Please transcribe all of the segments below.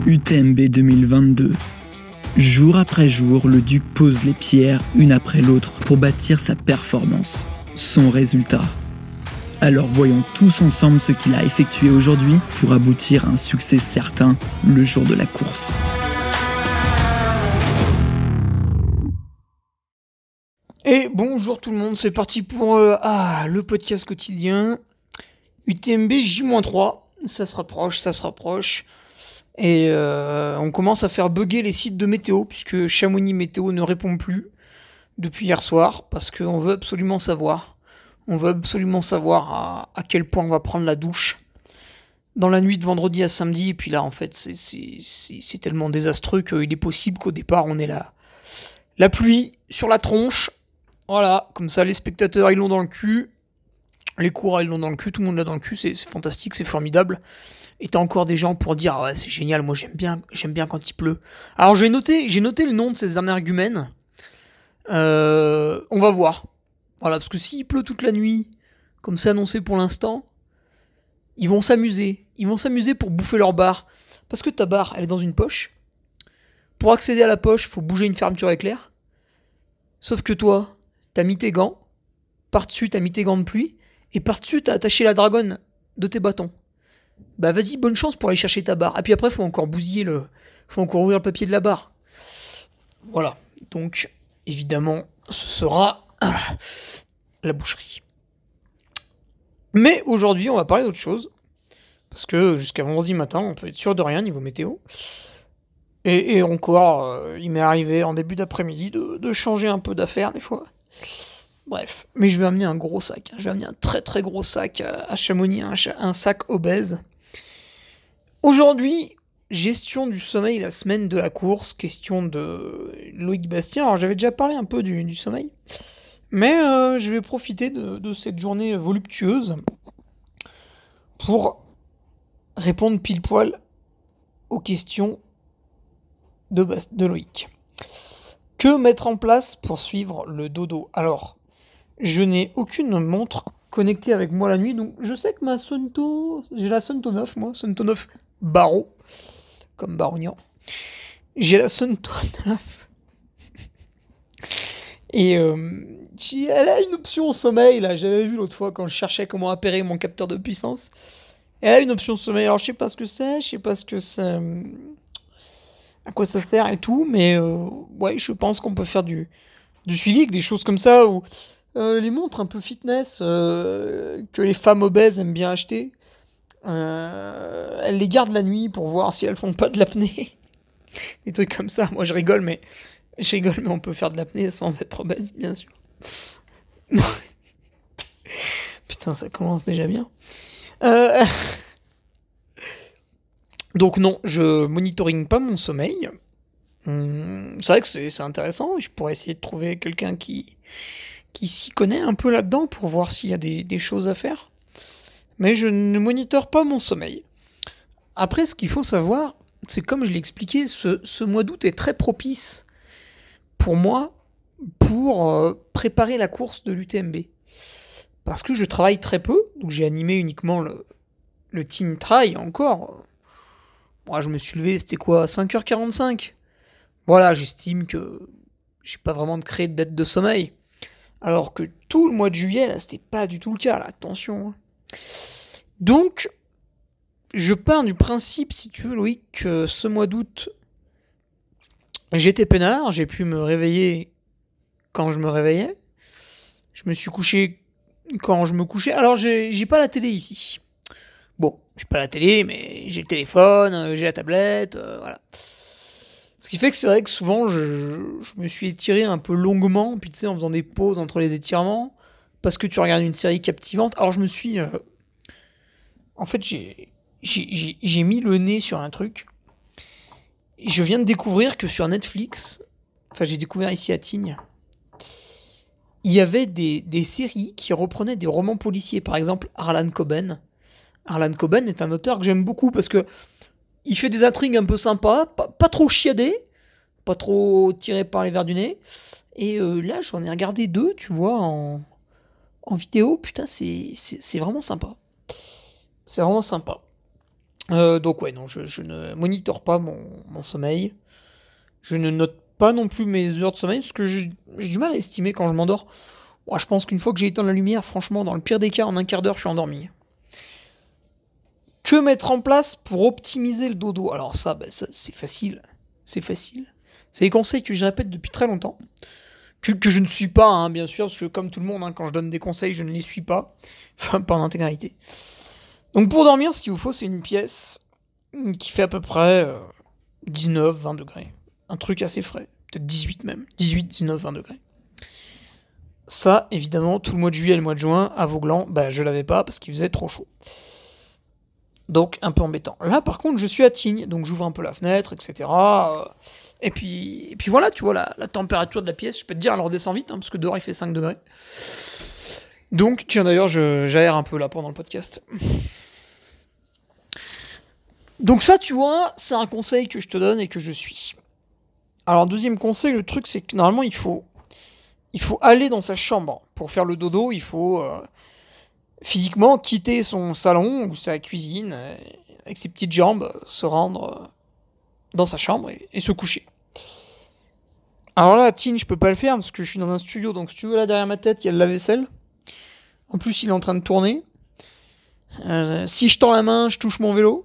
UTMB 2022. Jour après jour, le Duc pose les pierres une après l'autre pour bâtir sa performance, son résultat. Alors voyons tous ensemble ce qu'il a effectué aujourd'hui pour aboutir à un succès certain le jour de la course. Et bonjour tout le monde, c'est parti pour le podcast quotidien. UTMB J-3, ça se rapproche. Et on commence à faire bugger les sites de météo, puisque Chamonix Météo ne répond plus depuis hier soir, parce qu'on veut absolument savoir. On veut absolument savoir à quel point on va prendre la douche dans la nuit de vendredi à samedi. Et puis là, en fait, c'est tellement désastreux qu'il est possible qu'au départ, on ait la pluie sur la tronche. Voilà, comme ça, les spectateurs, ils l'ont dans le cul. Les coureurs, ils l'ont dans le cul. Tout le monde l'a dans le cul. C'est fantastique, c'est formidable. Et t'as encore des gens pour dire « Ah ouais, c'est génial, moi j'aime bien quand il pleut. » Alors j'ai noté le nom de ces énergumènes. On va voir. Voilà, parce que s'il pleut toute la nuit, comme c'est annoncé pour l'instant, ils vont s'amuser. Ils vont s'amuser pour bouffer leur barre. Parce que ta barre, elle est dans une poche. Pour accéder à la poche, il faut bouger une fermeture éclair. Sauf que toi, t'as mis tes gants. Par-dessus, t'as mis tes gants de pluie. Et par-dessus, t'as attaché la dragonne de tes bâtons. Bah vas-y, bonne chance pour aller chercher ta barre. Et puis après, faut encore ouvrir le papier de la barre. Voilà. Donc, évidemment, ce sera la boucherie. Mais aujourd'hui, on va parler d'autre chose. Parce que jusqu'à vendredi matin, on peut être sûr de rien niveau météo. Et encore, il m'est arrivé en début d'après-midi de changer un peu d'affaires des fois. Bref, mais je vais amener un gros sac. Je vais amener un très très gros sac à Chamonix, un sac obèse. Aujourd'hui, gestion du sommeil la semaine de la course, question de Loïc Bastien. Alors j'avais déjà parlé un peu du sommeil, mais je vais profiter de cette journée voluptueuse pour répondre pile poil aux questions de Loïc. Que mettre en place pour suivre le dodo ? Alors, je n'ai aucune montre connectée avec moi la nuit, donc je sais que j'ai la Suunto 9, moi, Suunto 9 Barreau, comme Barognan. J'ai la Suunto 9. Et elle a une option sommeil, là, j'avais vu l'autre fois quand je cherchais comment appairer mon capteur de puissance. Elle a une option sommeil, alors je sais pas ce que c'est, à quoi ça sert et tout, mais ouais, je pense qu'on peut faire du suivi avec des choses comme ça, ou les montres un peu fitness que les femmes obèses aiment bien acheter. Elles les gardent la nuit pour voir si elles font pas de l'apnée. Des trucs comme ça. Moi je rigole, mais on peut faire de l'apnée sans être obèse, bien sûr. Putain, ça commence déjà bien. Donc non, je monitoring pas mon sommeil. C'est vrai que c'est intéressant. Je pourrais essayer de trouver quelqu'un qui s'y connaît un peu là-dedans pour voir s'il y a des choses à faire. Mais je ne monitore pas mon sommeil. Après, ce qu'il faut savoir, c'est comme je l'ai expliqué, ce mois d'août est très propice pour moi pour préparer la course de l'UTMB. Parce que je travaille très peu, donc j'ai animé uniquement le Team Trail encore. Moi, je me suis levé, c'était quoi, 5h45 ? Voilà, j'estime que j'ai pas vraiment créé de dette de sommeil. Alors que tout le mois de juillet, là, c'était pas du tout le cas, là, attention. Donc, je pars du principe, si tu veux, Loïc, que ce mois d'août, j'étais peinard, j'ai pu me réveiller quand je me réveillais. Je me suis couché quand je me couchais. Alors, j'ai pas la télé ici. Bon, j'ai pas la télé, mais j'ai le téléphone, j'ai la tablette, voilà. Ce qui fait que c'est vrai que souvent, je me suis étiré un peu longuement, puis tu sais, en faisant des pauses entre les étirements, parce que tu regardes une série captivante. Alors je me suis... en fait, j'ai mis le nez sur un truc. Et je viens de découvrir que sur Netflix, enfin j'ai découvert ici à Tignes, il y avait des séries qui reprenaient des romans policiers. Par exemple, Harlan Coben. Harlan Coben est un auteur que j'aime beaucoup parce que il fait des intrigues un peu sympas, pas trop chiadées, pas trop tirées par les verres du nez. Et là, j'en ai regardé 2, tu vois, en vidéo. Putain, c'est vraiment sympa. C'est vraiment sympa. Donc ouais, non, je ne monitore pas mon sommeil. Je ne note pas non plus mes heures de sommeil, parce que j'ai du mal à estimer quand je m'endors. Moi, je pense qu'une fois que j'ai éteint la lumière, franchement, dans le pire des cas, en un quart d'heure, je suis endormi. Que mettre en place pour optimiser le dodo? Alors ça, ça c'est facile. C'est facile. C'est des conseils que je répète depuis très longtemps. Que je ne suis pas, hein, bien sûr, parce que comme tout le monde, hein, quand je donne des conseils, je ne les suis pas. Enfin, pas en intégralité. Donc pour dormir, ce qu'il vous faut, c'est une pièce qui fait à peu près 19-20 degrés. Un truc assez frais. Peut-être 18 même. 18, 19, 20 degrés. Ça, évidemment, tout le mois de juillet et le mois de juin, à Vauglan, je l'avais pas parce qu'il faisait trop chaud. Donc, un peu embêtant. Là, par contre, je suis à Tignes, donc j'ouvre un peu la fenêtre, etc. Et puis voilà, tu vois, la température de la pièce, je peux te dire, elle redescend vite, hein, parce que dehors, il fait 5 degrés. Donc, tiens, d'ailleurs, j'aère un peu là pendant le podcast. Donc ça, tu vois, c'est un conseil que je te donne et que je suis. Alors, deuxième conseil, le truc, c'est que normalement, il faut aller dans sa chambre. Pour faire le dodo, il faut physiquement quitter son salon ou sa cuisine, avec ses petites jambes, se rendre dans sa chambre et se coucher. Alors là, à Tignes, je peux pas le faire parce que je suis dans un studio, donc si tu veux, là derrière ma tête, il y a le lave-vaisselle. En plus, il est en train de tourner. Si je tends la main, je touche mon vélo.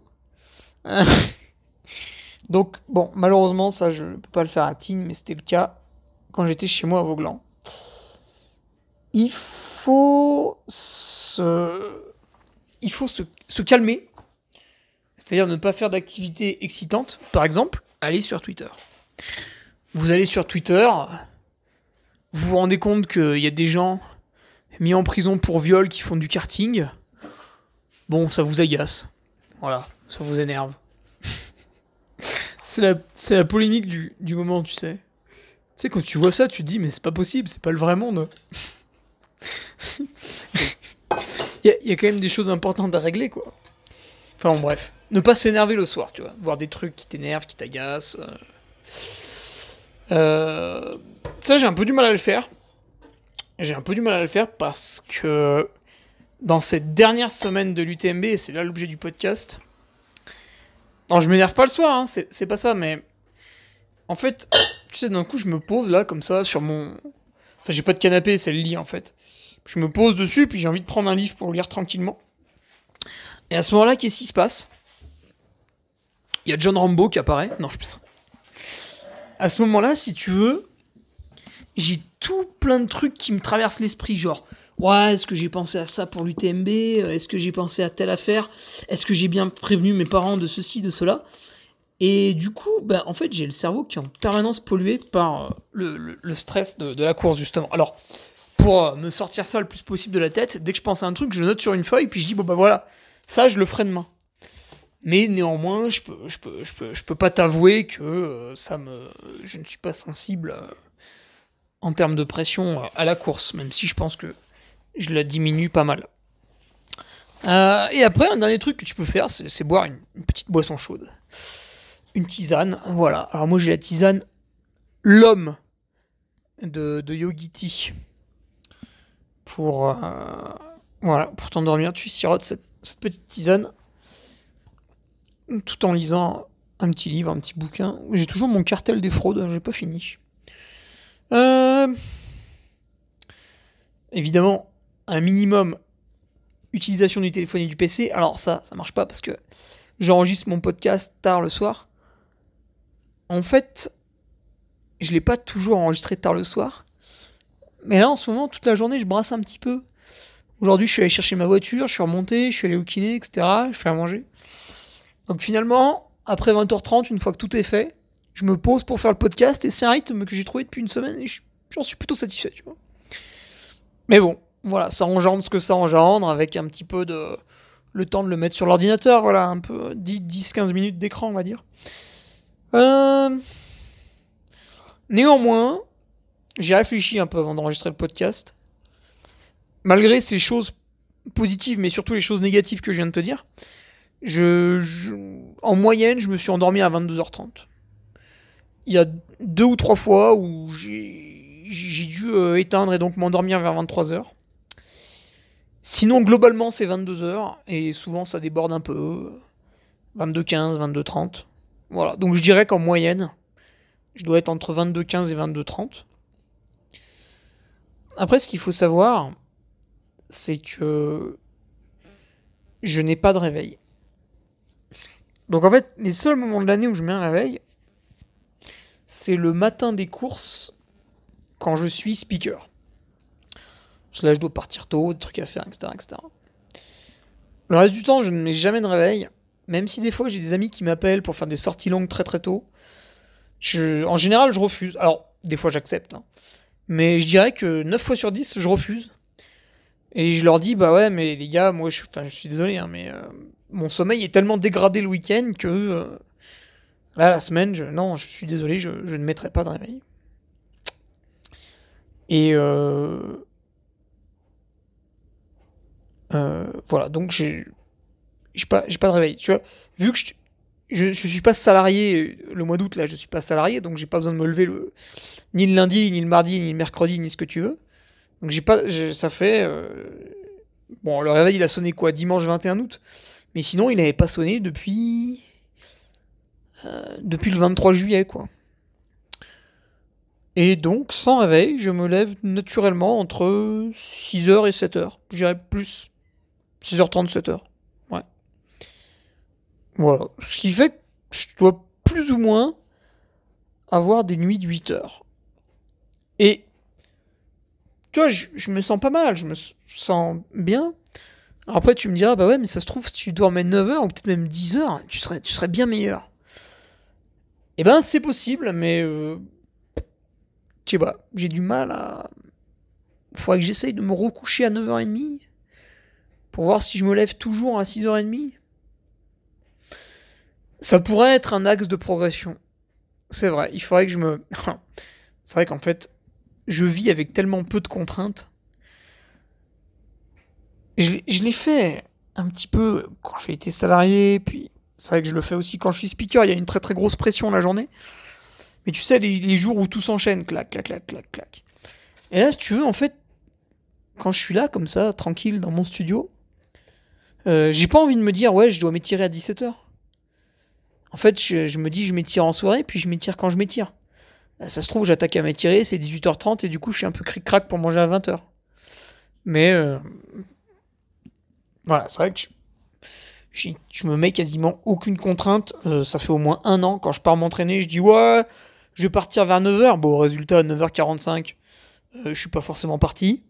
Donc, bon, malheureusement, ça, je peux pas le faire à Tignes, mais c'était le cas quand j'étais chez moi à Vauglan. Il faut se calmer. C'est-à-dire ne pas faire d'activités excitantes. Par exemple, aller sur Twitter. Vous allez sur Twitter, vous vous rendez compte qu'il y a des gens mis en prison pour viol qui font du karting. Bon, ça vous agace. Voilà, ça vous énerve. C'est la polémique du moment, tu sais. Tu sais, quand tu vois ça, tu te dis, mais c'est pas possible, c'est pas le vrai monde. Il y a quand même des choses importantes à régler, quoi. Enfin, bon, bref. Ne pas s'énerver le soir, tu vois. Voir des trucs qui t'énervent, qui t'agacent. Ça, j'ai un peu du mal à le faire. J'ai un peu du mal à le faire parce que dans cette dernière semaine de l'UTMB, et c'est là l'objet du podcast. Non, je m'énerve pas le soir, hein, c'est pas ça, mais en fait, tu sais, d'un coup, je me pose là, comme ça, sur mon. Enfin, j'ai pas de canapé, c'est le lit en fait. Je me pose dessus, puis j'ai envie de prendre un livre pour le lire tranquillement. Et à ce moment-là, qu'est-ce qui se passe? Il y a John Rambo qui apparaît. Non, je pense. À ce moment-là, si tu veux, j'ai tout plein de trucs qui me traversent l'esprit, genre, ouais, est-ce que j'ai pensé à ça pour l'UTMB? Est-ce que j'ai pensé à telle affaire? Est-ce que j'ai bien prévenu mes parents de ceci, de cela? Et du coup, en fait, j'ai le cerveau qui est en permanence pollué par le stress de la course, justement. Alors, pour me sortir ça le plus possible de la tête, dès que je pense à un truc, je le note sur une feuille, puis je dis, bon voilà, ça, je le ferai demain. Mais néanmoins, je peux pas t'avouer que je ne suis pas sensible en termes de pression à la course, même si je pense que je la diminue pas mal. Et après, un dernier truc que tu peux faire, c'est boire une petite boisson chaude. Une tisane, voilà. Alors moi, j'ai la tisane L'Homme de Yogi Tea. Pour t'endormir, tu sirotes cette petite tisane tout en lisant un petit livre, un petit bouquin. J'ai toujours mon cartel des fraudes, j'ai pas fini. Évidemment, un minimum utilisation du téléphone et du PC. Alors ça marche pas parce que j'enregistre mon podcast tard le soir. En fait, je l'ai pas toujours enregistré tard le soir. Mais là, en ce moment, toute la journée, je brasse un petit peu. Aujourd'hui, je suis allé chercher ma voiture, je suis remonté, je suis allé au kiné, etc. Je fais à manger. Donc finalement, après 20h30, une fois que tout est fait, je me pose pour faire le podcast et c'est un rythme que j'ai trouvé depuis une semaine et j'en suis plutôt satisfait, tu vois. Mais bon, voilà, ça engendre ce que ça engendre avec un petit peu de le temps de le mettre sur l'ordinateur, voilà, un peu 10-15 minutes d'écran, on va dire. Néanmoins, j'ai réfléchi un peu avant d'enregistrer le podcast. Malgré ces choses positives, mais surtout les choses négatives que je viens de te dire, en moyenne, je me suis endormi à 22h30. Il y a 2 ou 3 fois où j'ai dû éteindre et donc m'endormir vers 23h. Sinon, globalement, c'est 22h, et souvent ça déborde un peu. 22h15, 22h30. Voilà, donc je dirais qu'en moyenne, je dois être entre 22h15 et 22h30. Après, ce qu'il faut savoir, c'est que je n'ai pas de réveil. Donc en fait, les seuls moments de l'année où je mets un réveil, c'est le matin des courses quand je suis speaker. Parce que là, je dois partir tôt, des trucs à faire, etc., etc. Le reste du temps, je ne mets jamais de réveil. Même si des fois, j'ai des amis qui m'appellent pour faire des sorties longues très très tôt. En général, je refuse. Alors, des fois, j'accepte. Hein. Mais je dirais que 9 fois sur 10, je refuse. Et je leur dis, bah ouais, mais les gars, moi, je suis désolé, hein, mais mon sommeil est tellement dégradé le week-end que là, la semaine, non, je suis désolé, je ne mettrai pas de réveil. Et voilà, donc j'ai pas de réveil. Tu vois, vu que je suis pas salarié le mois d'août, là, je suis pas salarié, donc j'ai pas besoin de me lever ni le lundi, ni le mardi, ni le mercredi, ni ce que tu veux. Donc ça fait. Bon, le réveil, il a sonné quoi, dimanche 21 août. Mais sinon, il avait pas sonné depuis le 23 juillet, quoi. Et donc, sans réveil, je me lève naturellement entre 6h et 7h. Je dirais plus 6h30, 7h. Ouais. Voilà. Ce qui fait que je dois plus ou moins avoir des nuits de 8h. Et, tu vois, je me sens pas mal, je me sens bien. Alors après, tu me diras, bah ouais, mais ça se trouve, si tu dormais 9h ou peut-être même 10h, tu serais bien meilleur. Eh ben, c'est possible, mais je sais pas, j'ai du mal à. Il faudrait que j'essaye de me recoucher à 9h30 pour voir si je me lève toujours à 6h30. Ça pourrait être un axe de progression. C'est vrai, il faudrait que je me. C'est vrai qu'en fait, je vis avec tellement peu de contraintes. Je l'ai fait un petit peu quand j'ai été salarié, puis c'est vrai que je le fais aussi quand je suis speaker, il y a une très très grosse pression la journée. Mais tu sais, les jours où tout s'enchaîne, clac, clac, clac, clac, clac. Et là, si tu veux, en fait, quand je suis là, comme ça, tranquille, dans mon studio, j'ai pas envie de me dire, ouais, je dois m'étirer à 17h. En fait, je me dis, je m'étire en soirée, puis je m'étire quand je m'étire. Ça se trouve, j'attaque à m'étirer, c'est 18h30, et du coup, je suis un peu cric-crac pour manger à 20h. Mais, voilà, c'est vrai que je me mets quasiment aucune contrainte. Ça fait au moins 1 an, quand je pars m'entraîner, je dis, ouais, je vais partir vers 9h. Bon, résultat, à 9h45, je suis pas forcément parti.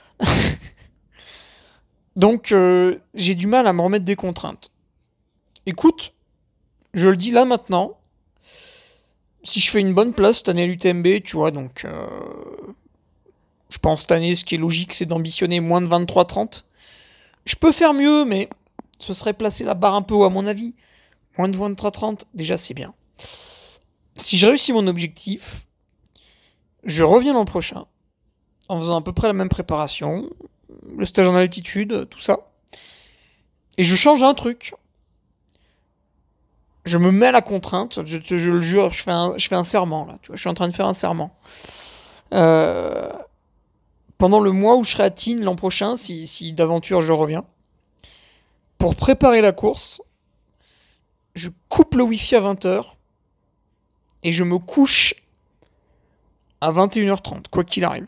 Donc, j'ai du mal à me remettre des contraintes. Écoute, je le dis là maintenant, si je fais une bonne place cette année à l'UTMB, tu vois, donc je pense cette année, ce qui est logique, c'est d'ambitionner moins de 23-30. Je peux faire mieux, mais ce serait placer la barre un peu haut à mon avis. Moins de 23-30, déjà c'est bien. Si je réussis mon objectif, je reviens l'an prochain, en faisant à peu près la même préparation, le stage en altitude, tout ça. Et je change un truc. Je me mets à la contrainte, je le jure, je fais un serment là, tu vois, je suis en train de faire un serment. Pendant le mois où je serai à Tignes l'an prochain, si d'aventure je reviens, pour préparer la course, je coupe le wifi à 20h et je me couche à 21h30, quoi qu'il arrive.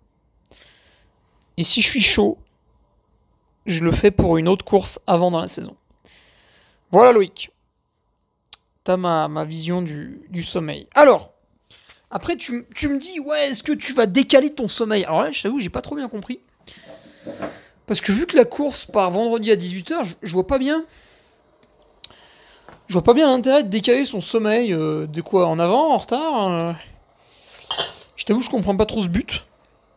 Et si je suis chaud, je le fais pour une autre course avant dans la saison. Voilà Loïc. T'as ma vision du sommeil. Alors, après tu me dis, ouais, est-ce que tu vas décaler ton sommeil? Alors là, je t'avoue, j'ai pas trop bien compris. Parce que vu que la course part vendredi à 18h, je vois pas bien. Je vois pas bien l'intérêt de décaler son sommeil. De quoi, en avant, en retard Je t'avoue, je comprends pas trop ce but.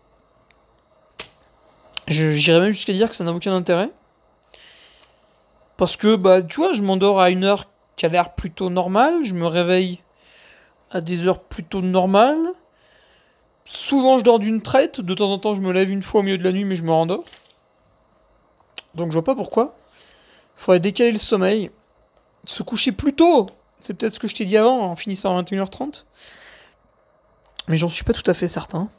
J'irais même jusqu'à dire que ça n'a aucun intérêt. Parce que, bah, tu vois, je m'endors à une heure qui a l'air plutôt normale. Je me réveille à des heures plutôt normales. Souvent, je dors d'une traite. De temps en temps, je me lève une fois au milieu de la nuit, mais je me rendors. Donc, je vois pas pourquoi. Il faudrait décaler le sommeil. Se coucher plus tôt. C'est peut-être ce que je t'ai dit avant, en finissant à 21h30. Mais j'en suis pas tout à fait certain.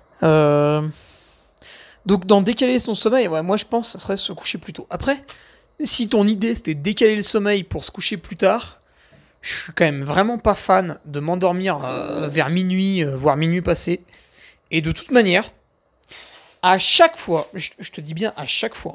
Donc, dans décaler son sommeil, ouais, moi je pense que ça serait se coucher plus tôt. Après, si ton idée c'était de décaler le sommeil pour se coucher plus tard, je suis quand même vraiment pas fan de m'endormir vers minuit, voire minuit passé. Et de toute manière, à chaque fois, je te dis bien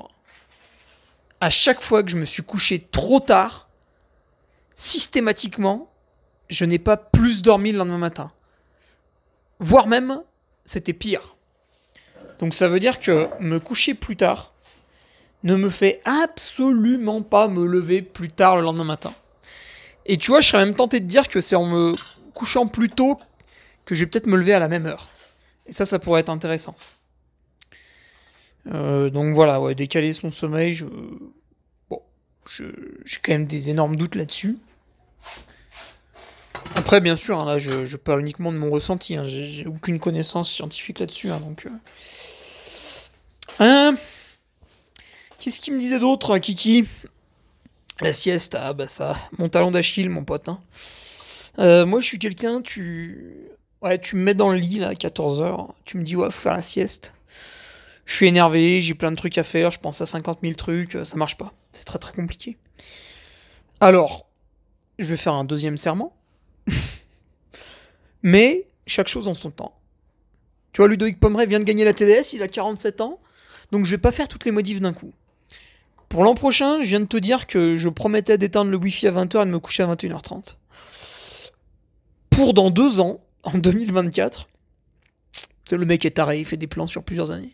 à chaque fois que je me suis couché trop tard, systématiquement, je n'ai pas plus dormi le lendemain matin. Voire même, c'était pire. Donc ça veut dire que me coucher plus tard ne me fait absolument pas me lever plus tard le lendemain matin. Et tu vois, je serais même tenté de dire que c'est en me couchant plus tôt que je vais peut-être me lever à la même heure. Et ça pourrait être intéressant. Donc voilà, ouais, décaler son sommeil, j'ai quand même des énormes doutes là-dessus. Après, bien sûr, hein, là, je parle uniquement de mon ressenti. Hein, j'ai aucune connaissance scientifique là-dessus. Hein, donc, qu'est-ce qu'il me disait d'autre, Kiki? La sieste, ah bah ça, mon talon d'Achille, mon pote. Hein. Moi, je suis quelqu'un, ouais, tu me mets dans le lit là, à 14h, tu me dis, ouais, faut faire la sieste. Je suis énervé, j'ai plein de trucs à faire, je pense à 50 000 trucs, ça marche pas. C'est très très compliqué. Alors, je vais faire un deuxième serment. Mais chaque chose en son temps. Tu vois, Ludovic Pomeray vient de gagner la TDS, il a 47 ans, donc je vais pas faire toutes les modifs d'un coup. Pour l'an prochain, je viens de te dire que je promettais d'éteindre le Wi-Fi à 20h et de me coucher à 21h30. Pour dans 2 ans, en 2024, le mec est taré, il fait des plans sur plusieurs années.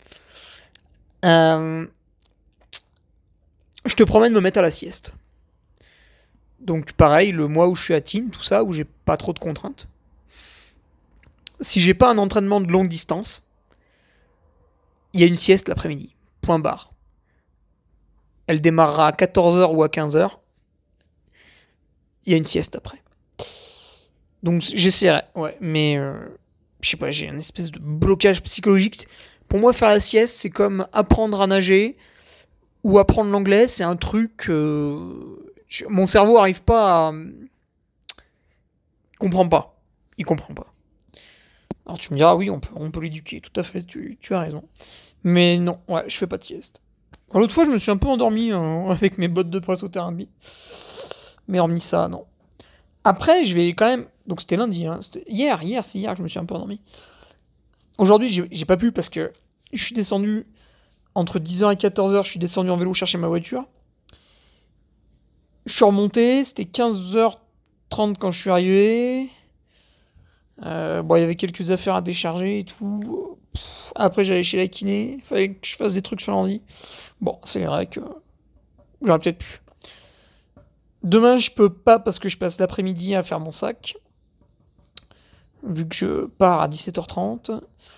Je te promets de me mettre à la sieste. Donc pareil, le mois où je suis à Tignes, tout ça, où j'ai pas trop de contraintes. Si j'ai pas un entraînement de longue distance, il y a une sieste l'après-midi. Point barre. Elle démarrera à 14h ou à 15h. Il y a une sieste après. Donc j'essaierai, ouais, mais je sais pas, j'ai un espèce de blocage psychologique. Pour moi, faire la sieste, c'est comme apprendre à nager ou apprendre l'anglais. C'est un truc. Mon cerveau arrive pas à. Il comprend pas. Il comprend pas. Alors tu me diras, oui, on peut l'éduquer, tout à fait, tu as raison. Mais non, ouais, je fais pas de sieste. Alors, l'autre fois, je me suis un peu endormi avec mes bottes de pressothérapie. Mais hormis ça, non. Après, je vais quand même. Donc c'était lundi, hein. C'est hier que je me suis un peu endormi. Aujourd'hui, j'ai pas pu parce que je suis descendu entre 10h et 14h, je suis descendu en vélo chercher ma voiture. Je suis remonté, c'était 15h30 quand je suis arrivé. Bon, il y avait quelques affaires à décharger et tout. Après, j'allais chez la kiné. Il fallait que je fasse des trucs sur l'ordi. Bon, c'est vrai que j'aurais peut-être pu. Demain, je peux pas parce que je passe l'après-midi à faire mon sac. Vu que je pars à 17h30.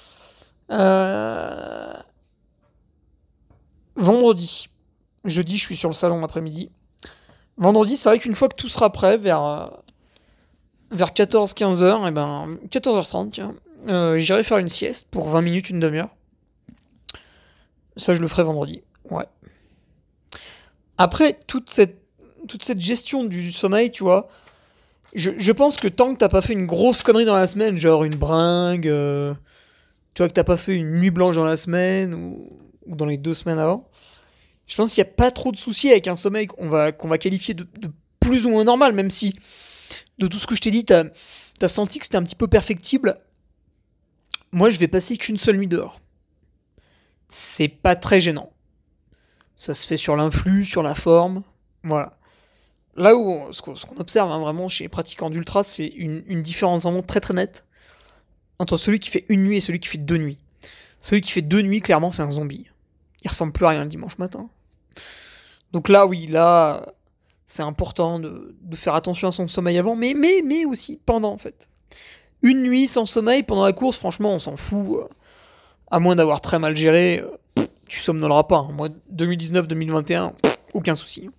Vendredi. Jeudi, je suis sur le salon l'après-midi. Vendredi, c'est vrai qu'une fois que tout sera prêt, vers 14-15h, et ben 14h30, tiens, j'irai faire une sieste pour 20 minutes, une demi-heure. Ça, je le ferai vendredi. Ouais. Après, toute cette gestion du sommeil, tu vois, je pense que tant que t'as pas fait une grosse connerie dans la semaine, genre une bringue, tu vois, que t'as pas fait une nuit blanche dans la semaine ou dans les 2 semaines avant, je pense qu'il n'y a pas trop de soucis avec un sommeil qu'on va qualifier de plus ou moins normal, même si de tout ce que je t'ai dit, t'as senti que c'était un petit peu perfectible. Moi, je vais passer qu'une seule nuit dehors. C'est pas très gênant. Ça se fait sur l'influx, sur la forme, voilà. Là où ce qu'on observe vraiment chez les pratiquants d'ultra, c'est une différence vraiment très très nette entre celui qui fait une nuit et celui qui fait 2 nuits. Celui qui fait 2 nuits, clairement, c'est un zombie. Il ressemble plus à rien le dimanche matin. Donc là, oui, là, c'est important de faire attention à son sommeil avant, mais aussi pendant, en fait. Une nuit sans sommeil pendant la course, franchement, on s'en fout. À moins d'avoir très mal géré, tu somnoleras pas. Hein. Moi, 2019-2021, aucun souci.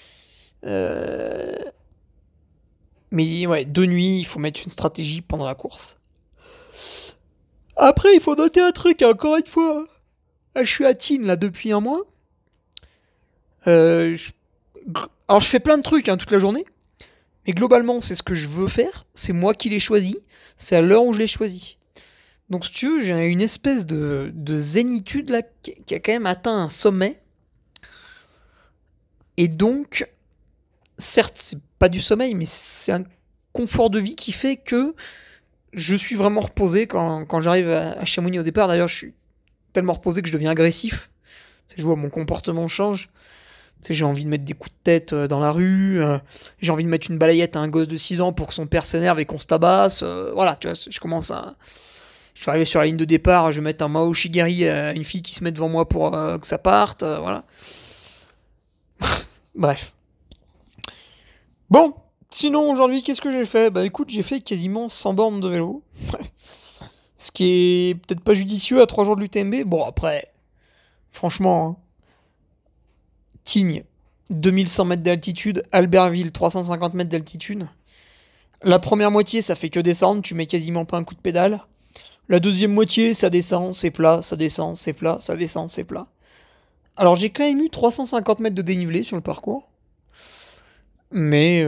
Mais ouais, 2 nuits, il faut mettre une stratégie pendant la course. Après, il faut noter un truc, hein, encore une fois. Je suis à Tignes, là, depuis un mois. Alors, je fais plein de trucs, hein, toute la journée. Mais globalement, c'est ce que je veux faire. C'est moi qui l'ai choisi. C'est à l'heure où je l'ai choisi. Donc, si tu veux, j'ai une espèce de zénitude, là, qui a quand même atteint un sommet. Et donc, certes, c'est pas du sommeil, mais c'est un confort de vie qui fait que je suis vraiment reposé quand j'arrive à Chamonix au départ. D'ailleurs, je suis tellement reposé que je deviens agressif. Je vois mon comportement change. J'ai envie de mettre des coups de tête dans la rue, j'ai envie de mettre une balayette à un gosse de 6 ans pour que son père s'énerve et qu'on se tabasse. Voilà, tu vois, je commence à... Je suis arrivé sur la ligne de départ, je vais mettre un Mao Shigari à une fille qui se met devant moi pour que ça parte, voilà. Bref. Bon, sinon aujourd'hui, qu'est-ce que j'ai fait ? Bah écoute, j'ai fait quasiment 100 bornes de vélo. Ce qui est peut-être pas judicieux à 3 jours de l'UTMB. Bon, après, franchement, hein, Tignes, 2100 mètres d'altitude, Albertville, 350 mètres d'altitude. La première moitié, ça fait que descendre, tu mets quasiment pas un coup de pédale. La deuxième moitié, ça descend, c'est plat, ça descend, c'est plat, ça descend, c'est plat. Alors j'ai quand même eu 350 mètres de dénivelé sur le parcours. Mais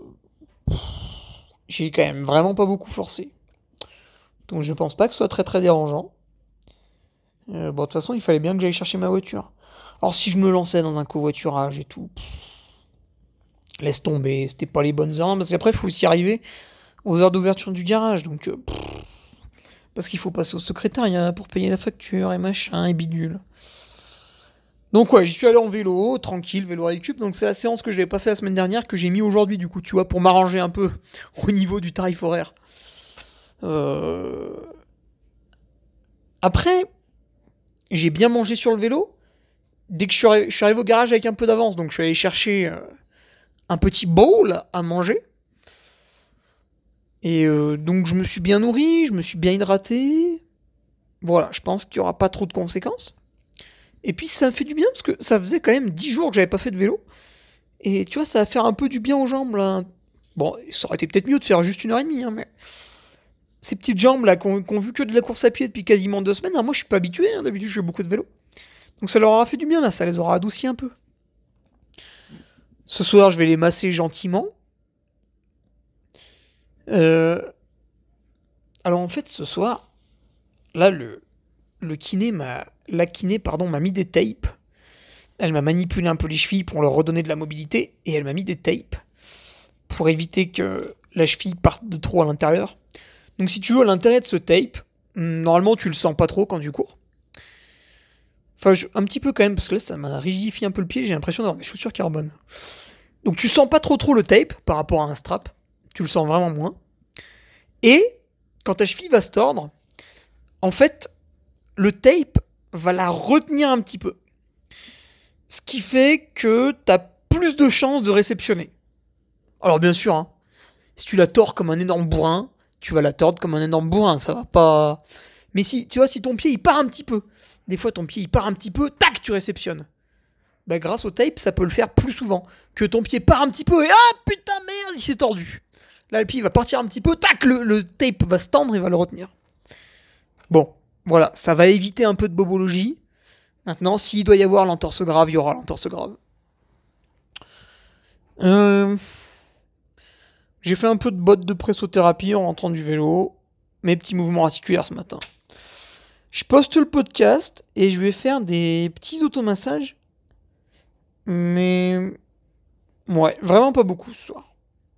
j'ai quand même vraiment pas beaucoup forcé. Donc je pense pas que ce soit très très dérangeant. Bon, de toute façon, il fallait bien que j'aille chercher ma voiture. Alors si je me lançais dans un covoiturage et tout, laisse tomber, c'était pas les bonnes heures. Parce qu'après, il faut aussi arriver aux heures d'ouverture du garage. Donc, parce qu'il faut passer au secrétariat pour payer la facture et machin et bidule. Donc ouais, j'y suis allé en vélo, tranquille, vélo récup. Donc c'est la séance que je n'avais pas fait la semaine dernière que j'ai mis aujourd'hui, du coup, tu vois, pour m'arranger un peu au niveau du tarif horaire. Après, j'ai bien mangé sur le vélo. Dès que je suis arrivé au garage avec un peu d'avance, donc je suis allé chercher un petit bowl à manger. Et donc je me suis bien nourri, je me suis bien hydraté. Voilà, je pense qu'il n'y aura pas trop de conséquences. Et puis ça me fait du bien parce que ça faisait quand même 10 jours que j'avais pas fait de vélo. Et tu vois, ça va faire un peu du bien aux jambes là. Bon, ça aurait été peut-être mieux de faire juste 1h30, hein, mais ces petites jambes là qui ont vu que de la course à pied depuis quasiment 2 semaines, hein, moi je suis pas habitué, hein, d'habitude je fais beaucoup de vélo. Donc ça leur aura fait du bien là, ça les aura adoucis un peu. Ce soir, je vais les masser gentiment. Alors en fait, ce soir, là, la kiné m'a mis des tapes. Elle m'a manipulé un peu les chevilles pour leur redonner de la mobilité et elle m'a mis des tapes pour éviter que la cheville parte de trop à l'intérieur. Donc si tu veux, l'intérêt de ce tape, normalement tu le sens pas trop quand tu cours. Enfin, un petit peu quand même, parce que là ça m'a rigidifié un peu le pied, j'ai l'impression d'avoir des chaussures carbone. Donc tu sens pas trop le tape par rapport à un strap, tu le sens vraiment moins. Et quand ta cheville va se tordre, en fait, le tape va la retenir un petit peu. Ce qui fait que t'as plus de chances de réceptionner. Alors bien sûr, hein, si tu la tords comme un énorme bourrin, tu vas la tordre comme un énorme bourrin, ça va pas... Mais si, tu vois, si ton pied il part un petit peu, des fois ton pied il part un petit peu, tac, tu réceptionnes. Bah grâce au tape, ça peut le faire plus souvent. Que ton pied part un petit peu et ah putain merde, il s'est tordu. Là le pied va partir un petit peu, tac, le tape va se tendre et va le retenir. Bon, voilà, ça va éviter un peu de bobologie. Maintenant, s'il doit y avoir l'entorse grave, il y aura l'entorse grave. J'ai fait un peu de bottes de pressothérapie en rentrant du vélo. Mes petits mouvements articulaires ce matin. Je poste le podcast et je vais faire des petits automassages. Mais... ouais, vraiment pas beaucoup ce soir.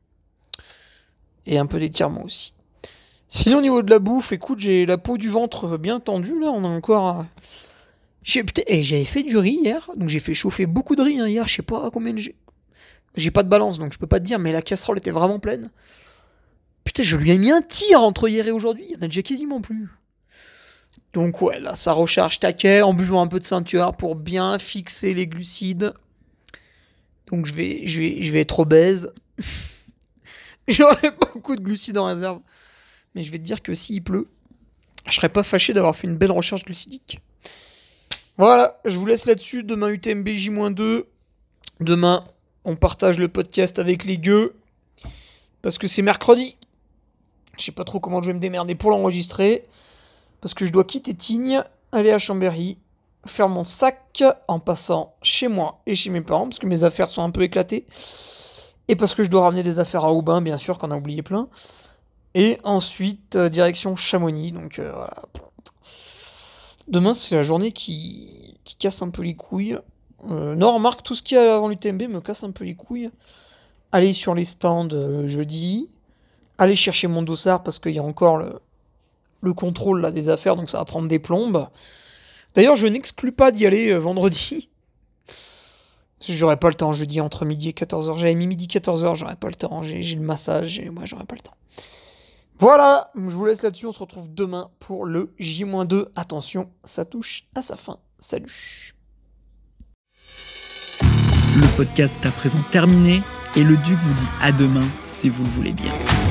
Et un peu d'étirement aussi. Sinon, au niveau de la bouffe, écoute, j'ai la peau du ventre bien tendue. Là, on a encore... j'avais fait du riz hier, donc j'ai fait chauffer beaucoup de riz hein, hier, je sais pas combien j'ai pas de balance, donc je peux pas te dire, mais la casserole était vraiment pleine. Putain, je lui ai mis un tir entre hier et aujourd'hui, il y en a déjà quasiment plus. Donc ouais, là, ça recharge taquet en buvant un peu de ceinture pour bien fixer les glucides. Donc je vais être obèse. J'aurai beaucoup de glucides en réserve. Mais je vais te dire que s'il pleut, je serais pas fâché d'avoir fait une belle recharge glucidique. Voilà, je vous laisse là-dessus. Demain, UTMB J-2. Demain, on partage le podcast avec les gueux. Parce que c'est mercredi. Je sais pas trop comment je vais me démerder pour l'enregistrer. Parce que je dois quitter Tignes, aller à Chambéry, faire mon sac en passant chez moi et chez mes parents. Parce que mes affaires sont un peu éclatées. Et parce que je dois ramener des affaires à Aubin, bien sûr, qu'on a oublié plein. Et ensuite, direction Chamonix. Donc voilà. Demain, c'est la journée qui casse un peu les couilles. Non, remarque, tout ce qu'il y a avant l'UTMB me casse un peu les couilles. Aller sur les stands jeudi. Aller chercher mon dossard parce qu'il y a encore le contrôle là, des affaires, donc ça va prendre des plombes. D'ailleurs, je n'exclus pas d'y aller vendredi. Parce que j'aurais pas le temps jeudi entre midi et 14h. J'avais mis midi 14h, j'aurais pas le temps. J'ai le massage et moi j'aurais pas le temps. Voilà, je vous laisse là-dessus. On se retrouve demain pour le J-2. Attention, ça touche à sa fin. Salut. Le podcast est à présent terminé et le Duc vous dit à demain si vous le voulez bien.